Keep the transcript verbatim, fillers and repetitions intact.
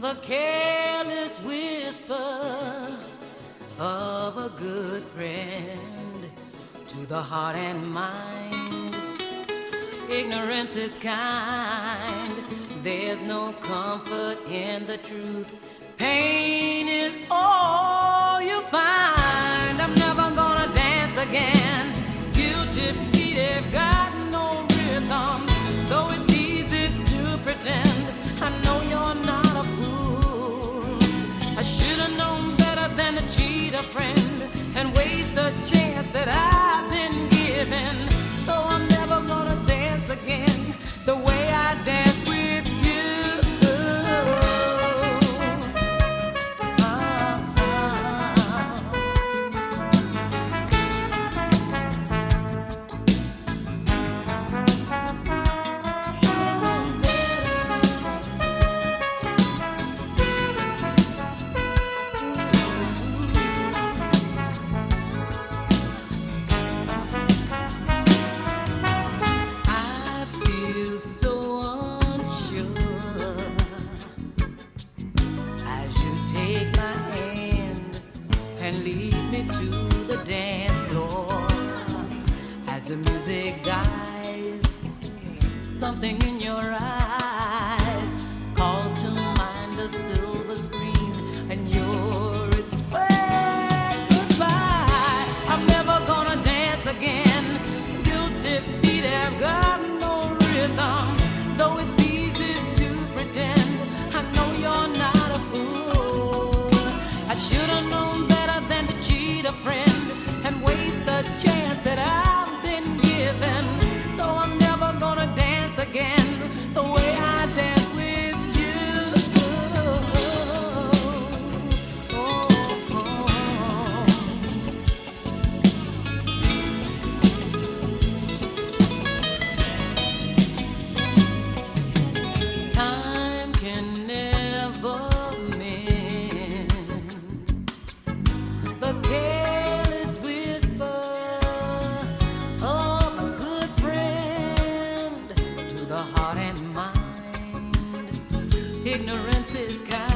The careless whisper of a good friend to the heart and mind. Ignorance is kind. There's no comfort in the truth. Pain is all you find. I'm never gonna dance again. Guilty feet have got no rhythm. Though it's easy to pretend, I know you're not a fool. I should have known better than to cheat a friend and waste the chance that I've been given. So I'm never gonna dance again the way I dance with you. And lead me to the dance floor. As the music dies, something in your eyes calls to mind the silver screen, and you're it. Say goodbye. I'm never gonna dance again. Guilty feet have got no rhythm. Though it's easy to pretend, I know you're not a fool. I should have known better than to cheat a friend and waste the chance that I've been given. So I'm never gonna dance again the way I dance with you. Oh, oh, oh. Time can never mend the careless whisper of a good friend to the heart and mind. Ignorance is kind.